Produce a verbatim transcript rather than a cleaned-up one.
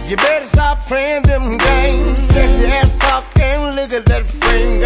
You better stop playing them games. Sexy ass talk and look at that frame.